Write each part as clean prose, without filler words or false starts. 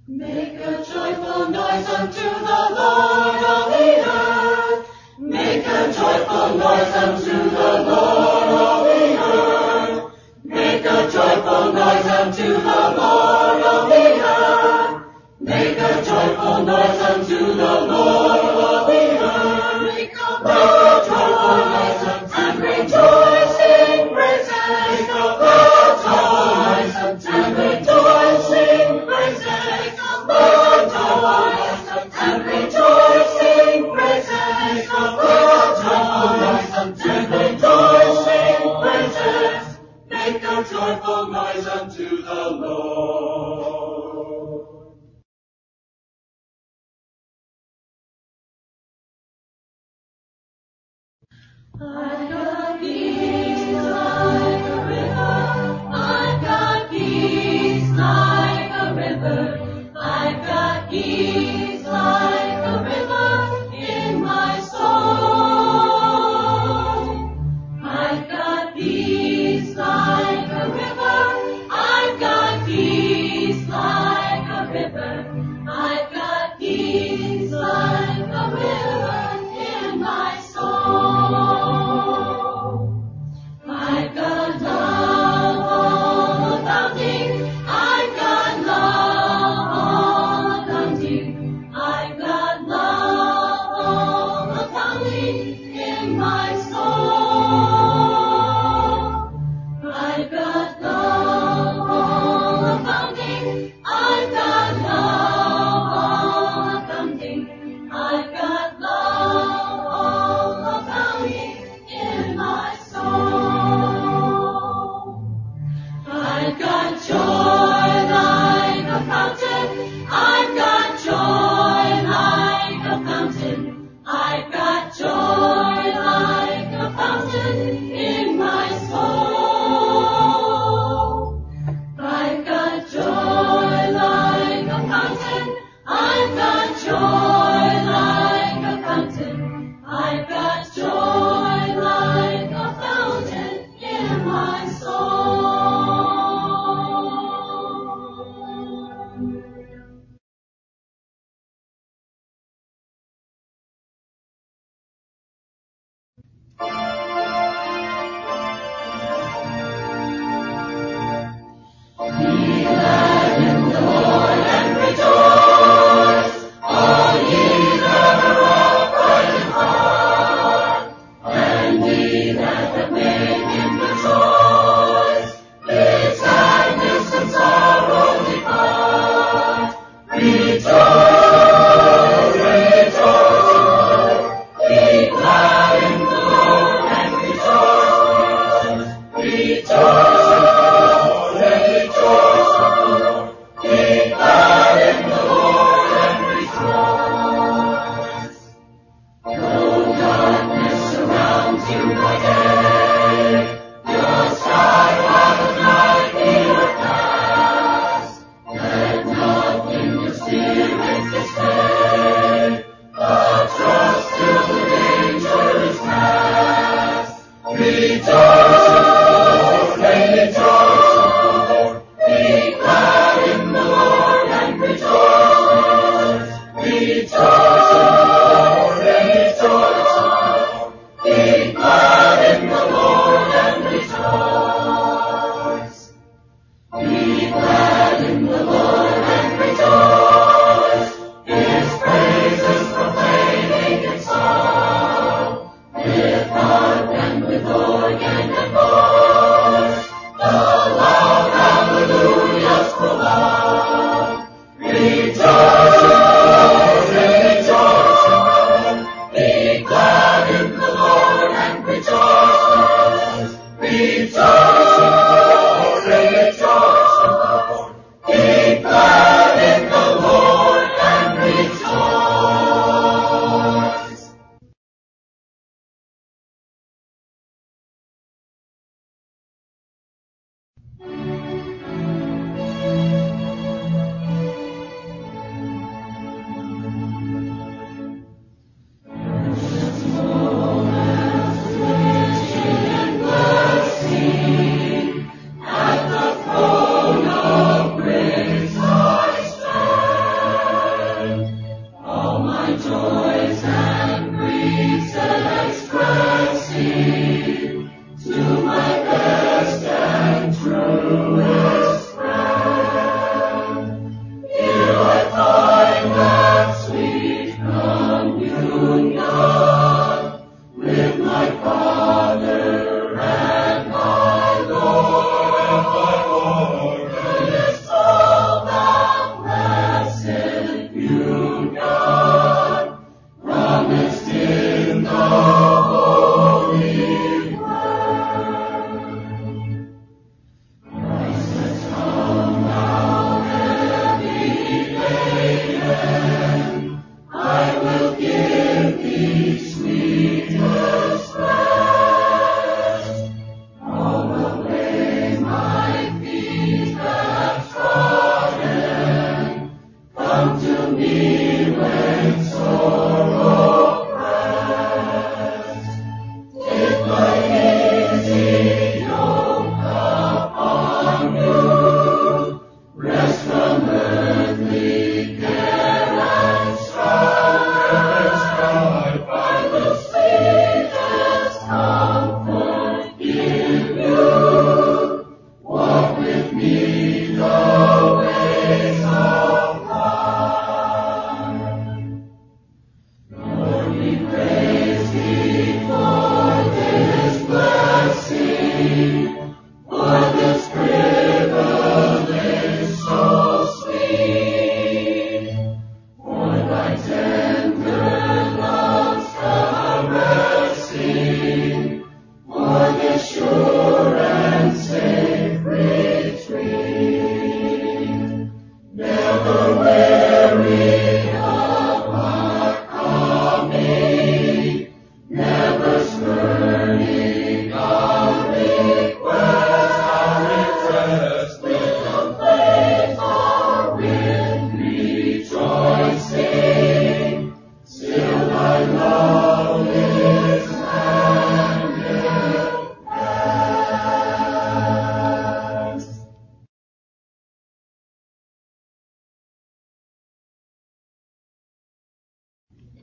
Make a joyful noise unto the Lord, all the earth. Make a joyful noise unto the Lord, all the earth. Make a joyful noise unto the Lord, all the earth. Make a joyful noise unto the Lord, all the earth. Make a joyful noise and rejoice in praises. Make a joyful noise and rejoice in praises. And rejoice in praises of God, and rejoice in praises. Make a joyful noise unto the Lord. I've got peace like a river. I've got peace like a river. I've got peace like a river in my soul. I've got peace like a river. I've got peace like a river. I've got peace like a river in my soul. I've got love all abounding. I've got love all abounding. I've got love all abounding in my soul. I've got love all abounding. I've got love all abounding. I've got love all abounding in my soul. I've got joy like a fountain. I've got joy like a fountain. I've got joy like a fountain in my soul. I've got joy like a fountain. I've got joy like a fountain. I've got joy like a fountain in my soul. Be glad in the Lord and rejoice, all ye that are upright in heart, and ye that have made him rejoice. Bid sadness and sorrow depart. Rejoice, rejoice, be glad in the Lord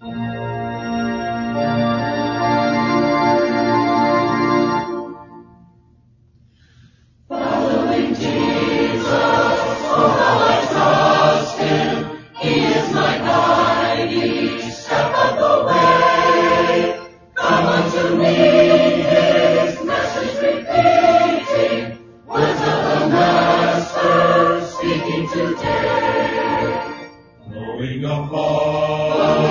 Following Jesus, oh how I trust Him. He is my guide each step of the way. Come unto me, His message repeating, words of the Master speaking today. Going upon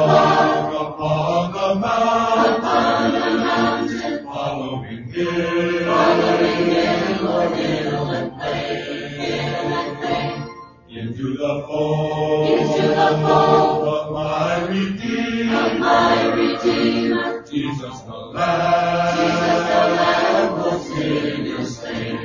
the mountain, following Him, Lord, hill and plain, into the fold of my Redeemer, Jesus the Lamb, for sinners slain.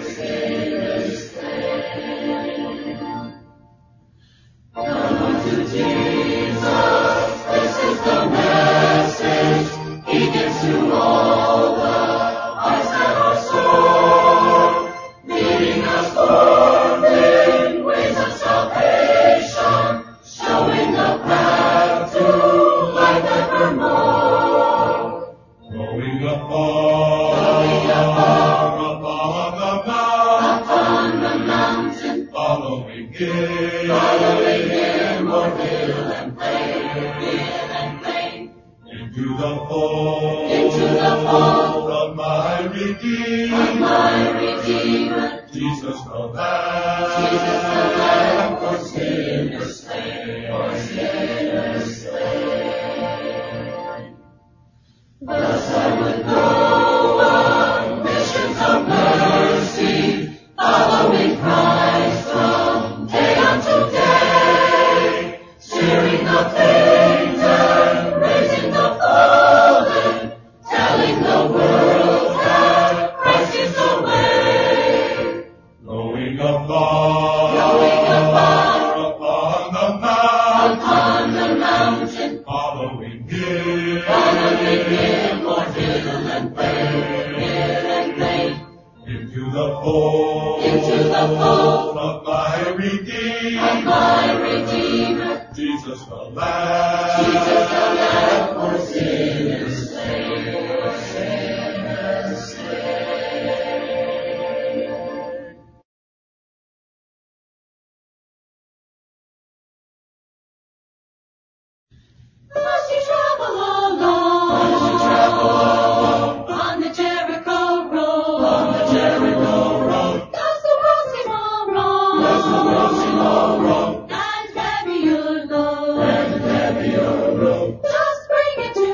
Come unto Jesus, this is the message He gives to all the hearts that are sore, leading us forth in ways of salvation, showing the path to life evermore. going upon the mountain, following Him, Lord, hill and plain, into the fold of my Redeemer, Jesus the Lamb, for sinners slain. Thus I would go on missions of mercy, following Christ from day unto day, cheering the faint and raising the fallen, telling the world that Christ is the way. going upon the mountain, following Him, Lord, hill and plain, into the fold of my Redeemer, Jesus the Lamb, for sinners slain. As you travel along on the Jericho road, does the world seem all wrong? And heavy your load, just bring it to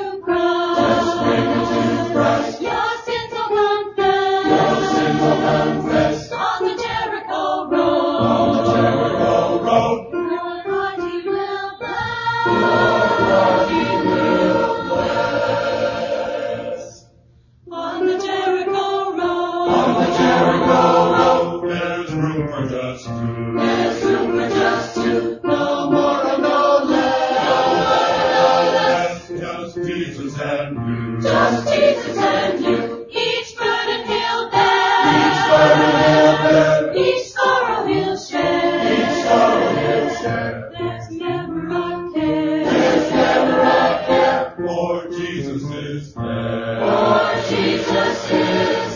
Christ. Your sins will confess on the Jericho road. Your heart He will bless. On the Jericho road, there's room for just two. No more and no less. Just Jesus and you. Just Jesus and you, each burden He'll bear, each sorrow He'll share. There's never a care, For Jesus is there. for Jesus is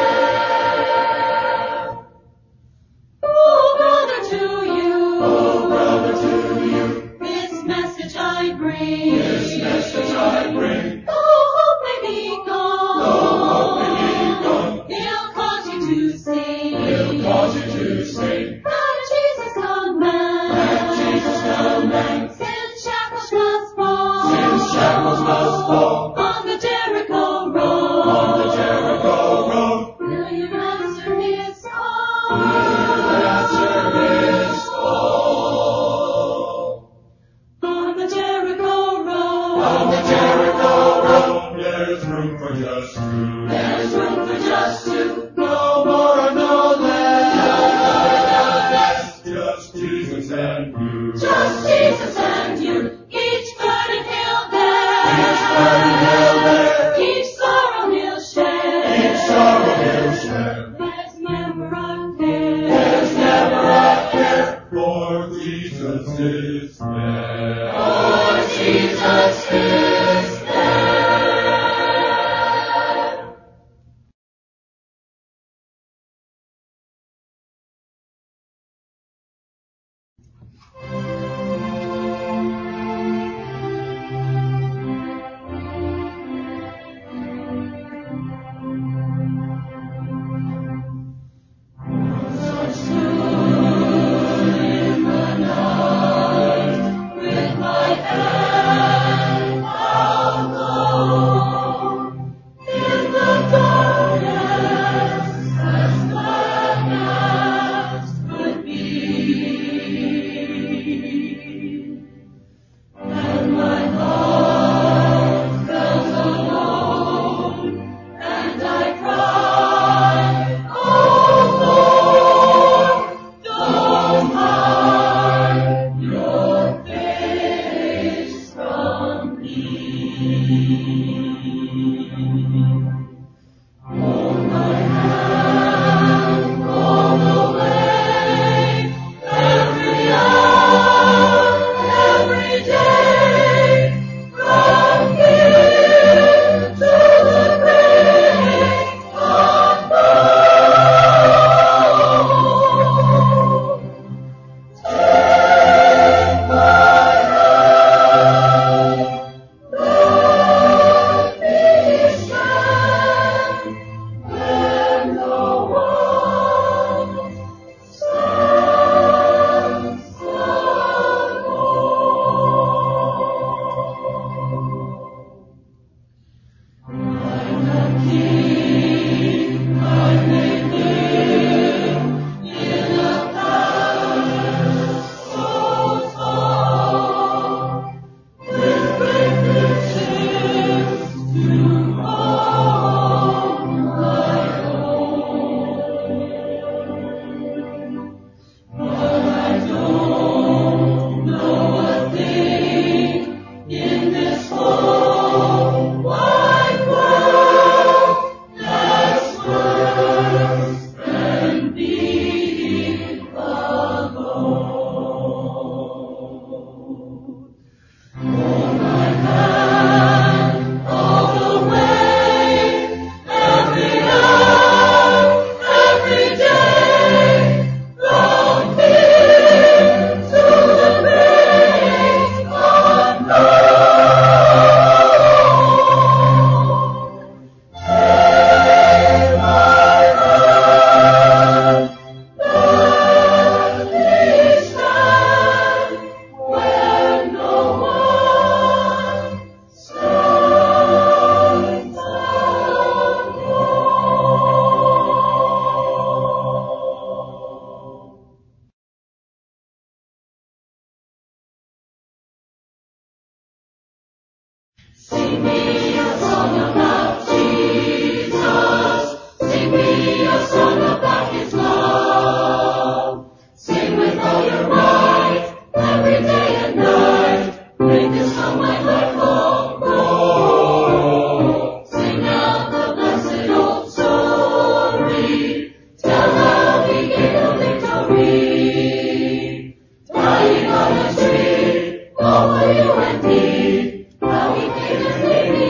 there. Oh, brother, to you, this message I bring. Though hope may be gone, He'll cause you to sing. That Jesus command, since shackles must fall, on the Jericho road. Will you answer His call? On the Jericho road, There's room for just two. no more and no less. Just Jesus and you. Just Jesus and you, each burden He'll bear, each sorrow He'll share. There's never a care, For Jesus is there. for Jesus Jesus is there. Sing me a song about Jesus. Sing me a song about His love. Sing with all your might, every day and night. Make this song my lifelong goal. Sing out the blessed old story. Tell how He gave the victory. Dying on a tree, all for you and me. How He came and made me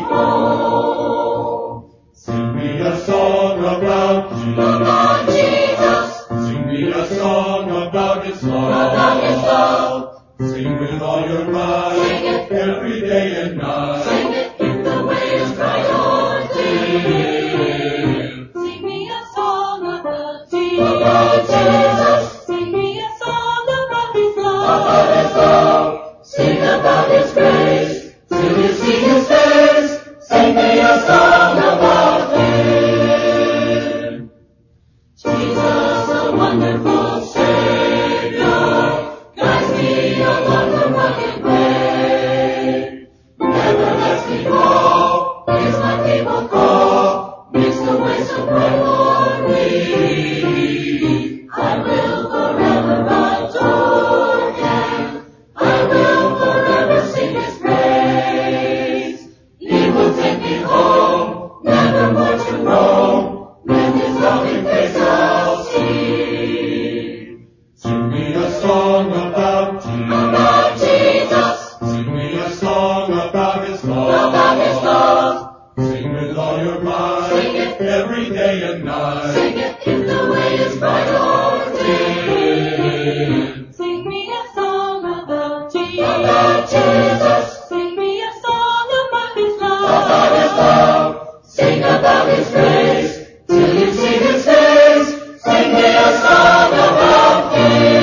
whole. Sing me a song about Jesus. Sing me a song about His love. About His love. Sing with all your might, Sing it. every day and night. Sing it in the ways Christ ordained. Sing me a song about Jesus. Sing me a song about His love. About His love. Sing about His grace. Till you see His face. Sing me a song about Him. Jesus, a wonderful Savior, guides me along the rugged way. Never lets me go, hears my people call, makes the way so bright for me. I will forever adore Him. I will forever sing His praise. He will take me home, never more to roam. When His loving face I'll see. Sing me a song about About Jesus. Sing me a about His grace. Till you see His face, sing me a song about Him.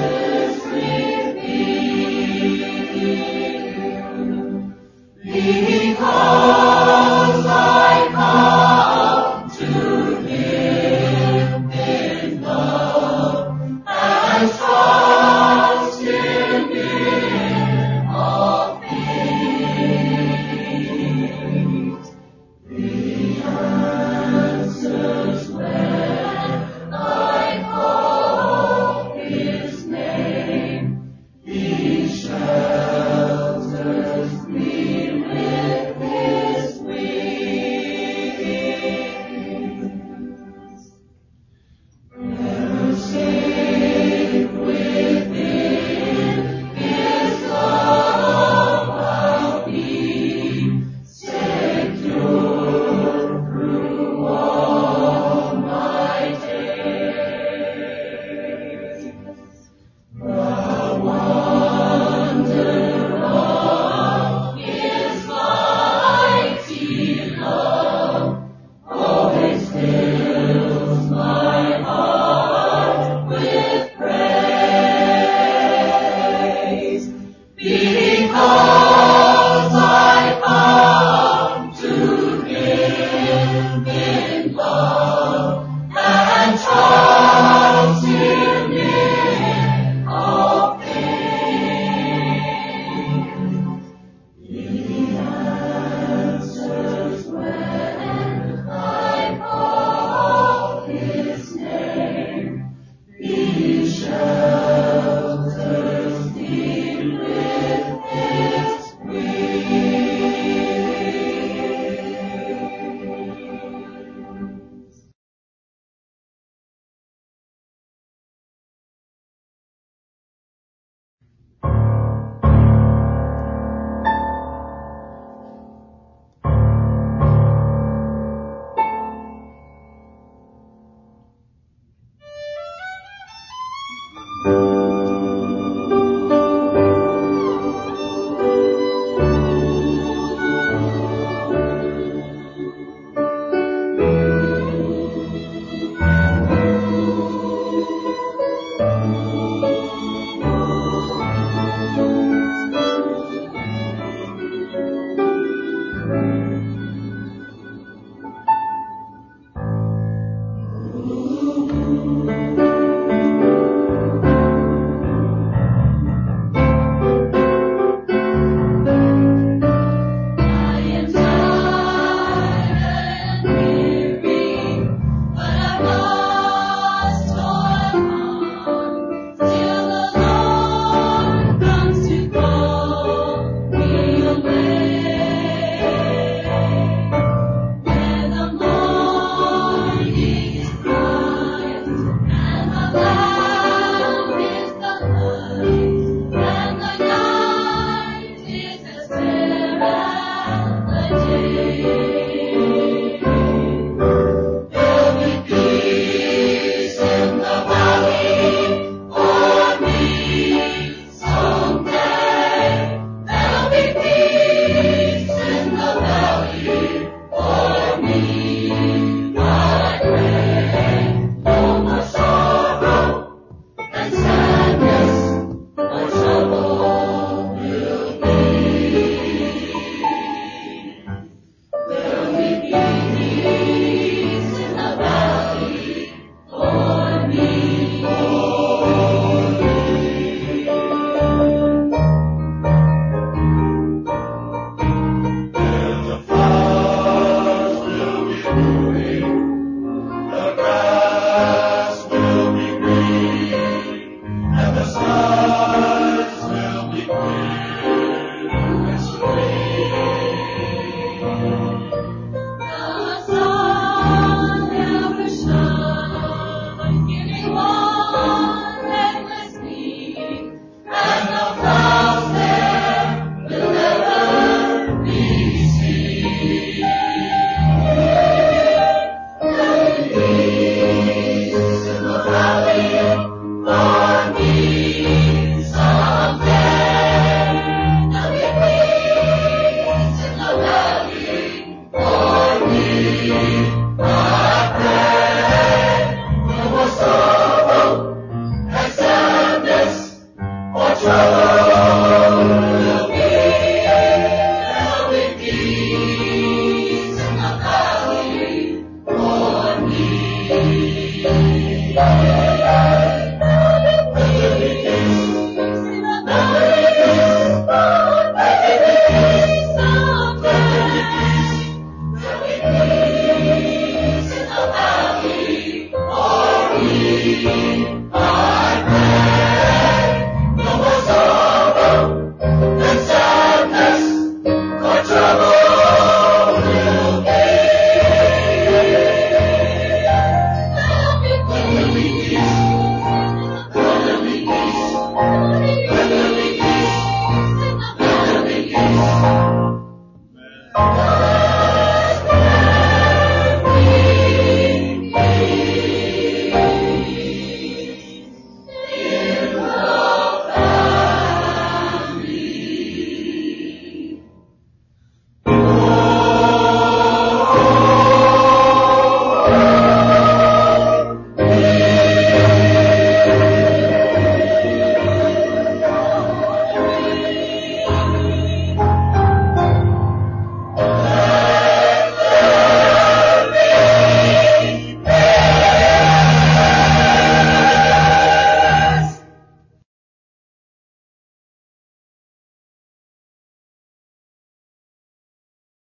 He